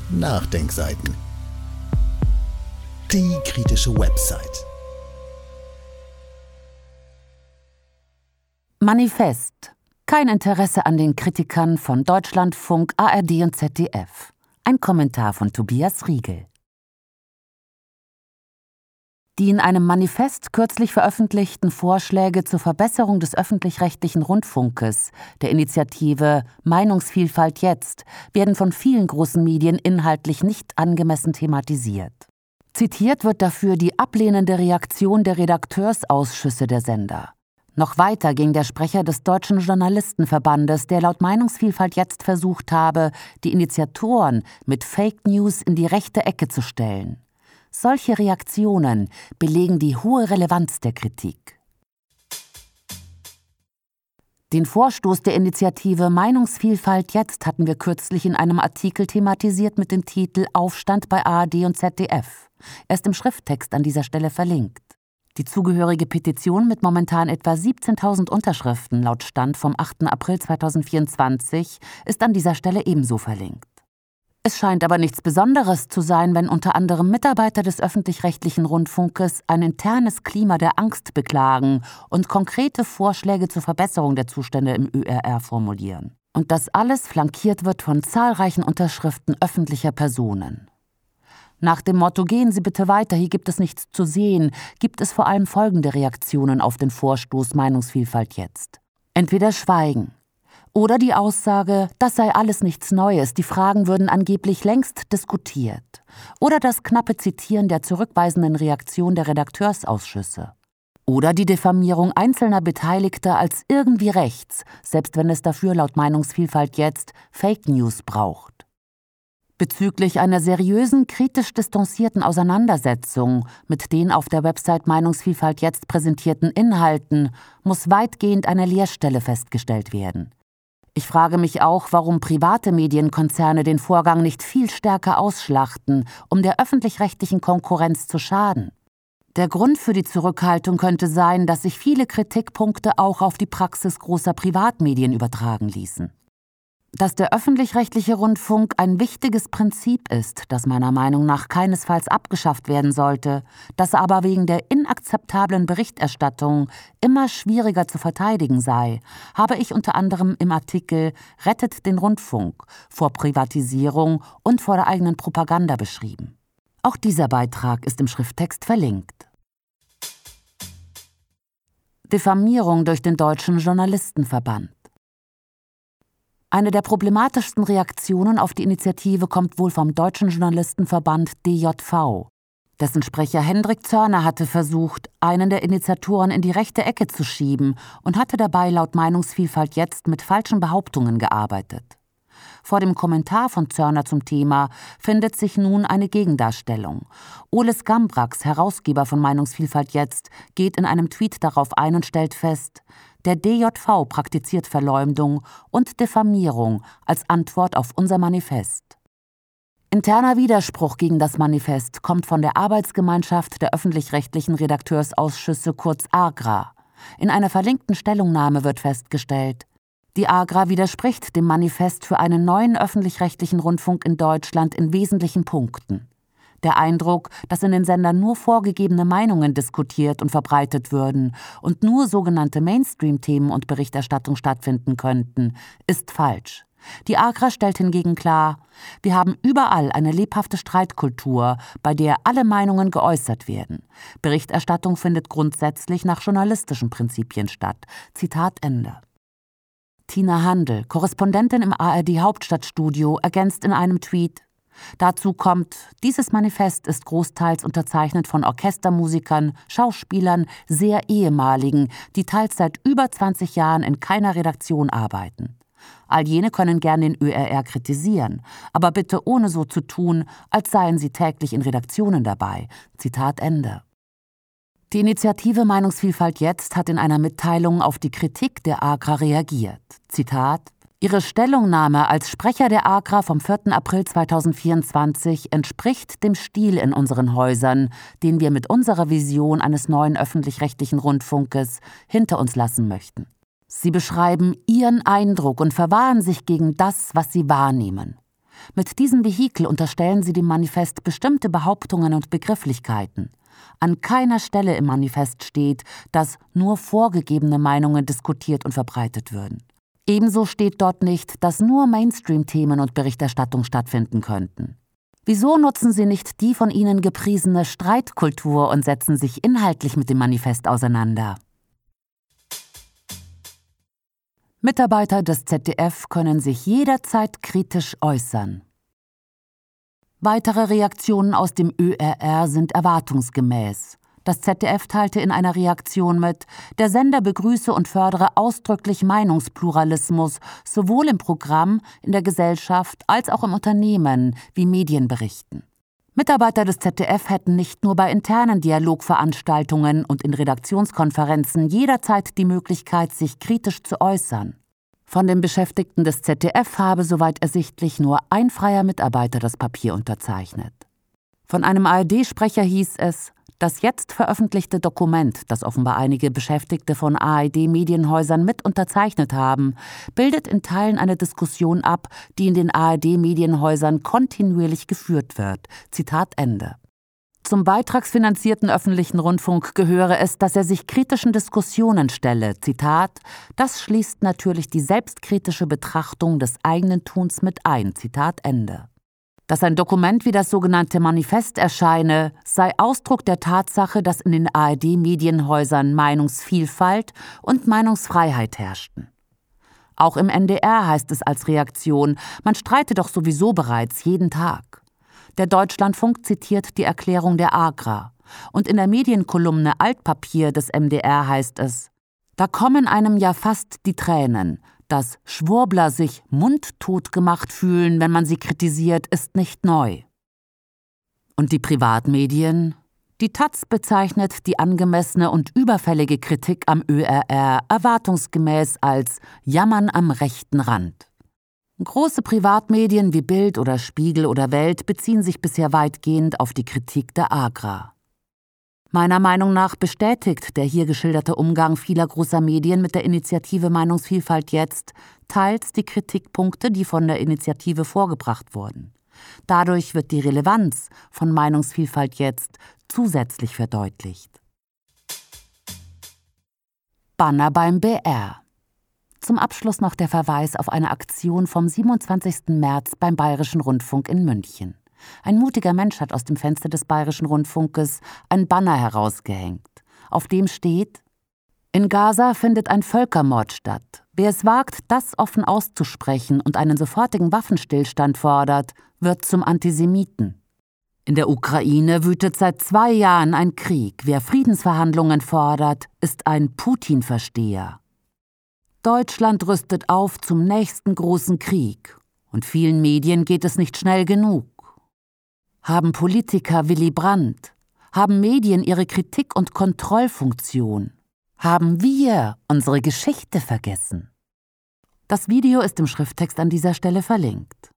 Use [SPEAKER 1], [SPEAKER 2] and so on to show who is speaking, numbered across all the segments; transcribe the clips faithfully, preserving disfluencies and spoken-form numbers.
[SPEAKER 1] Nachdenkseiten. Die kritische Website.
[SPEAKER 2] Manifest. Kein Interesse an den Kritikern von Deutschlandfunk, A R D und Z D F. Ein Kommentar von Tobias Riegel. Die in einem Manifest kürzlich veröffentlichten Vorschläge zur Verbesserung des öffentlich-rechtlichen Rundfunkes, der Initiative Meinungsvielfalt jetzt, werden von vielen großen Medien inhaltlich nicht angemessen thematisiert. Zitiert wird dafür die ablehnende Reaktion der Redakteursausschüsse der Sender. Noch weiter ging der Sprecher des Deutschen Journalistenverbandes, der laut Meinungsvielfalt jetzt versucht habe, die Initiatoren mit Fake News in die rechte Ecke zu stellen. Solche Reaktionen belegen die hohe Relevanz der Kritik. Den Vorstoß der Initiative Meinungsvielfalt jetzt hatten wir kürzlich in einem Artikel thematisiert mit dem Titel Aufstand bei A R D und Z D F. Er ist im Schrifttext an dieser Stelle verlinkt. Die zugehörige Petition mit momentan etwa siebzehntausend Unterschriften laut Stand vom achten April zweitausendvierundzwanzig ist an dieser Stelle ebenso verlinkt. Es scheint aber nichts Besonderes zu sein, wenn unter anderem Mitarbeiter des öffentlich-rechtlichen Rundfunkes ein internes Klima der Angst beklagen und konkrete Vorschläge zur Verbesserung der Zustände im Ö R R formulieren. Und das alles flankiert wird von zahlreichen Unterschriften öffentlicher Personen. Nach dem Motto „Gehen Sie bitte weiter, hier gibt es nichts zu sehen“, gibt es vor allem folgende Reaktionen auf den Vorstoß Meinungsvielfalt jetzt. Entweder Schweigen. Oder die Aussage, das sei alles nichts Neues, die Fragen würden angeblich längst diskutiert. Oder das knappe Zitieren der zurückweisenden Reaktion der Redakteursausschüsse. Oder die Diffamierung einzelner Beteiligter als irgendwie rechts, selbst wenn es dafür laut Meinungsvielfalt jetzt Fake News braucht. Bezüglich einer seriösen, kritisch distanzierten Auseinandersetzung mit den auf der Website Meinungsvielfalt jetzt präsentierten Inhalten muss weitgehend eine Leerstelle festgestellt werden. Ich frage mich auch, warum private Medienkonzerne den Vorgang nicht viel stärker ausschlachten, um der öffentlich-rechtlichen Konkurrenz zu schaden. Der Grund für die Zurückhaltung könnte sein, dass sich viele Kritikpunkte auch auf die Praxis großer Privatmedien übertragen ließen. Dass der öffentlich-rechtliche Rundfunk ein wichtiges Prinzip ist, das meiner Meinung nach keinesfalls abgeschafft werden sollte, das aber wegen der inakzeptablen Berichterstattung immer schwieriger zu verteidigen sei, habe ich unter anderem im Artikel »Rettet den Rundfunk« vor Privatisierung und vor der eigenen Propaganda beschrieben. Auch dieser Beitrag ist im Schrifttext verlinkt. Diffamierung durch den Deutschen Journalistenverband. Eine der problematischsten Reaktionen auf die Initiative kommt wohl vom Deutschen Journalistenverband D J V. Dessen Sprecher Hendrik Zörner hatte versucht, einen der Initiatoren in die rechte Ecke zu schieben und hatte dabei laut Meinungsvielfalt jetzt mit falschen Behauptungen gearbeitet. Vor dem Kommentar von Zörner zum Thema findet sich nun eine Gegendarstellung. Oles Gambrax, Herausgeber von Meinungsvielfalt jetzt, geht in einem Tweet darauf ein und stellt fest, der D J V praktiziert Verleumdung und Diffamierung als Antwort auf unser Manifest. Interner Widerspruch gegen das Manifest kommt von der Arbeitsgemeinschaft der öffentlich-rechtlichen Redakteursausschüsse kurz AGRA. In einer verlinkten Stellungnahme wird festgestellt, die AGRA widerspricht dem Manifest für einen neuen öffentlich-rechtlichen Rundfunk in Deutschland in wesentlichen Punkten. Der Eindruck, dass in den Sendern nur vorgegebene Meinungen diskutiert und verbreitet würden und nur sogenannte Mainstream-Themen und Berichterstattung stattfinden könnten, ist falsch. Die AGRA stellt hingegen klar, wir haben überall eine lebhafte Streitkultur, bei der alle Meinungen geäußert werden. Berichterstattung findet grundsätzlich nach journalistischen Prinzipien statt. Zitat Ende. Tina Handel, Korrespondentin im A R D-Hauptstadtstudio, ergänzt in einem Tweet: Dazu kommt, dieses Manifest ist großteils unterzeichnet von Orchestermusikern, Schauspielern, sehr ehemaligen, die teils seit über zwanzig Jahren in keiner Redaktion arbeiten. All jene können gern den Ö R R kritisieren, aber bitte ohne so zu tun, als seien sie täglich in Redaktionen dabei. Zitat Ende. Die Initiative Meinungsvielfalt jetzt hat in einer Mitteilung auf die Kritik der AGRA reagiert. Zitat: Ihre Stellungnahme als Sprecher der AGRA vom vierten April zweitausendvierundzwanzig entspricht dem Stil in unseren Häusern, den wir mit unserer Vision eines neuen öffentlich-rechtlichen Rundfunkes hinter uns lassen möchten. Sie beschreiben Ihren Eindruck und verwahren sich gegen das, was Sie wahrnehmen. Mit diesem Vehikel unterstellen sie dem Manifest bestimmte Behauptungen und Begrifflichkeiten. An keiner Stelle im Manifest steht, dass nur vorgegebene Meinungen diskutiert und verbreitet würden. Ebenso steht dort nicht, dass nur Mainstream-Themen und Berichterstattung stattfinden könnten. Wieso nutzen Sie nicht die von Ihnen gepriesene Streitkultur und setzen sich inhaltlich mit dem Manifest auseinander? Mitarbeiter des Z D F können sich jederzeit kritisch äußern. Weitere Reaktionen aus dem Ö R R sind erwartungsgemäß. Das Z D F teilte in einer Reaktion mit, der Sender begrüße und fördere ausdrücklich Meinungspluralismus, sowohl im Programm, in der Gesellschaft als auch im Unternehmen, wie Medien berichten. Mitarbeiter des Z D F hätten nicht nur bei internen Dialogveranstaltungen und in Redaktionskonferenzen jederzeit die Möglichkeit, sich kritisch zu äußern. Von den Beschäftigten des Z D F habe soweit ersichtlich nur ein freier Mitarbeiter das Papier unterzeichnet. Von einem A R D-Sprecher hieß es, das jetzt veröffentlichte Dokument, das offenbar einige Beschäftigte von A R D-Medienhäusern mit unterzeichnet haben, bildet in Teilen eine Diskussion ab, die in den A R D-Medienhäusern kontinuierlich geführt wird. Zitat Ende. Zum beitragsfinanzierten öffentlichen Rundfunk gehöre es, dass er sich kritischen Diskussionen stelle. Zitat, das schließt natürlich die selbstkritische Betrachtung des eigenen Tuns mit ein. Zitat Ende. Dass ein Dokument wie das sogenannte Manifest erscheine, sei Ausdruck der Tatsache, dass in den A R D-Medienhäusern Meinungsvielfalt und Meinungsfreiheit herrschten. Auch im N D R heißt es als Reaktion, man streite doch sowieso bereits jeden Tag. Der Deutschlandfunk zitiert die Erklärung der AGRA. Und in der Medienkolumne Altpapier des M D R heißt es, da kommen einem ja fast die Tränen. Dass Schwurbler sich mundtot gemacht fühlen, wenn man sie kritisiert, ist nicht neu. Und die Privatmedien? Die Taz bezeichnet die angemessene und überfällige Kritik am Ö R R erwartungsgemäß als Jammern am rechten Rand. Große Privatmedien wie Bild oder Spiegel oder Welt beziehen sich bisher weitgehend auf die Kritik der AGRA. Meiner Meinung nach bestätigt der hier geschilderte Umgang vieler großer Medien mit der Initiative Meinungsvielfalt jetzt teils die Kritikpunkte, die von der Initiative vorgebracht wurden. Dadurch wird die Relevanz von Meinungsvielfalt jetzt zusätzlich verdeutlicht. Banner beim B R. Zum Abschluss noch der Verweis auf eine Aktion vom siebenundzwanzigsten März beim Bayerischen Rundfunk in München. Ein mutiger Mensch hat aus dem Fenster des Bayerischen Rundfunkes ein Banner herausgehängt. Auf dem steht: In Gaza findet ein Völkermord statt. Wer es wagt, das offen auszusprechen und einen sofortigen Waffenstillstand fordert, wird zum Antisemiten. In der Ukraine wütet seit zwei Jahren ein Krieg. Wer Friedensverhandlungen fordert, ist ein Putin-Versteher. Deutschland rüstet auf zum nächsten großen Krieg. Und vielen Medien geht es nicht schnell genug. Haben Politiker Willy Brandt? Haben Medien ihre Kritik- und Kontrollfunktion? Haben wir unsere Geschichte vergessen? Das Video ist im Schrifttext an dieser Stelle verlinkt.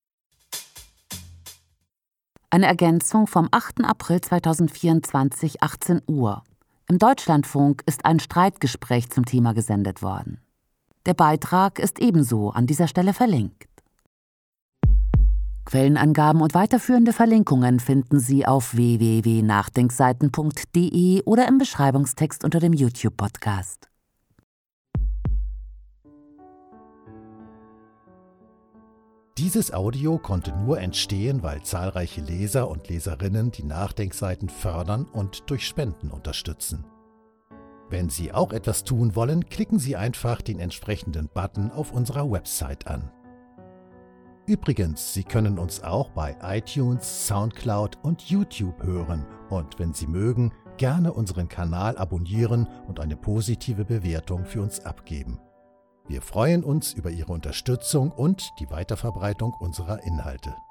[SPEAKER 2] Eine Ergänzung vom achten April zweitausendvierundzwanzig, achtzehn Uhr. Im Deutschlandfunk ist ein Streitgespräch zum Thema gesendet worden. Der Beitrag ist ebenso an dieser Stelle verlinkt. Quellenangaben und weiterführende Verlinkungen finden Sie auf w w w punkt nachdenkseiten punkt d e oder im Beschreibungstext unter dem YouTube-Podcast.
[SPEAKER 1] Dieses Audio konnte nur entstehen, weil zahlreiche Leser und Leserinnen die Nachdenkseiten fördern und durch Spenden unterstützen. Wenn Sie auch etwas tun wollen, klicken Sie einfach den entsprechenden Button auf unserer Website an. Übrigens, Sie können uns auch bei iTunes, Soundcloud und YouTube hören und, wenn Sie mögen, gerne unseren Kanal abonnieren und eine positive Bewertung für uns abgeben. Wir freuen uns über Ihre Unterstützung und die Weiterverbreitung unserer Inhalte.